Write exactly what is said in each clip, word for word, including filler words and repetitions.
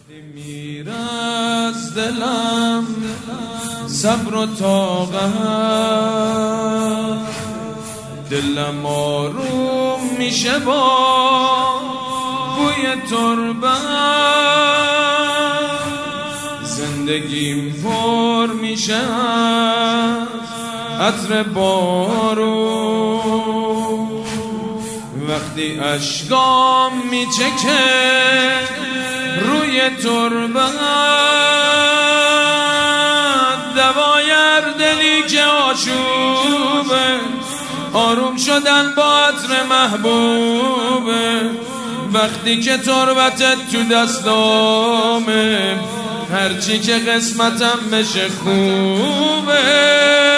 میر از دلم صبر و طاقت، دلم آروم میشه با بوی تربت، زندگیم پر میشه عطر بارون، وقتی اشکام میچکه روی تربت، دوای هر دلی که آشوبه، آروم شدن با عطر محبوبه، وقتی که تربتت تو دستامه، هرچی که قسمتم بشه خوبه.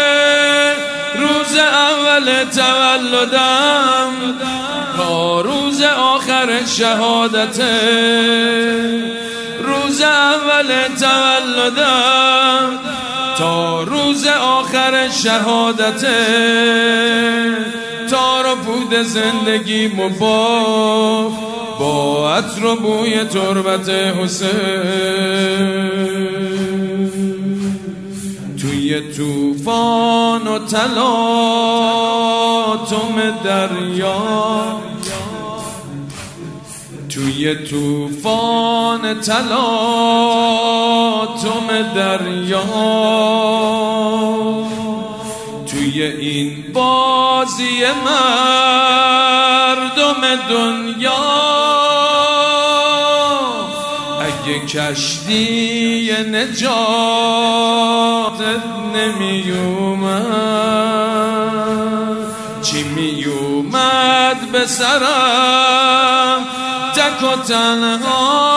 روز اول تولدم تا روز آخر شهادته، روز اول تولدم تا روز آخر شهادته، تار و پود زندگی مباف با عطر و بوی تربت حسین. توی توفان و تلاطم دریا، توی توفان تلاطم دریا، توی این بازی مردم دنیا، اگه کشتی نجاتت نمی اومد، چی می اومد به سرم تک و تنها؟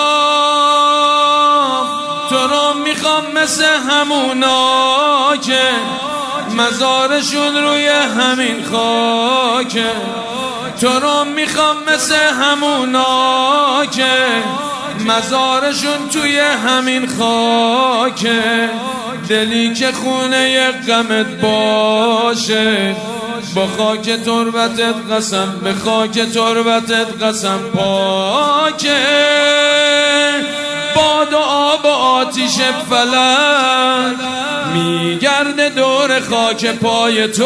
تو رو میخوام مثل همونا که مزارشون روی همین خاکه، تو رو میخوام مثل همونا که مزارشون توی همین خاکه، دلی که خونه غمت باشه، با خاک تربتت قسم، به خاک تربتت قسم پاکه. باد و آب و آتیش فلک میگرده دور خاک پای تو،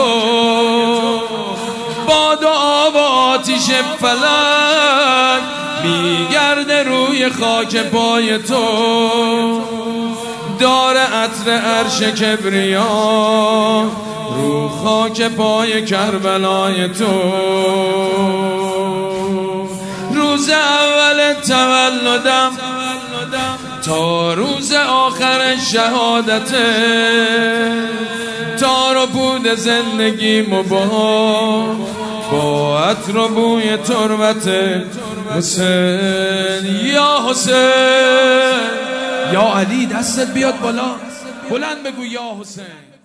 باد و آب و آتیش فلک میگرده روی خاک پای تو، دار عطر عرش کبریا رو خاک پای کربلای تو. روز اول تولدم تا روز آخر شهادته، تار و پود زندگی مباح با عطر و بوی تربت حسین. یا حسین، یا علی، دستت بیاد بالا، بلند بگو یا حسین.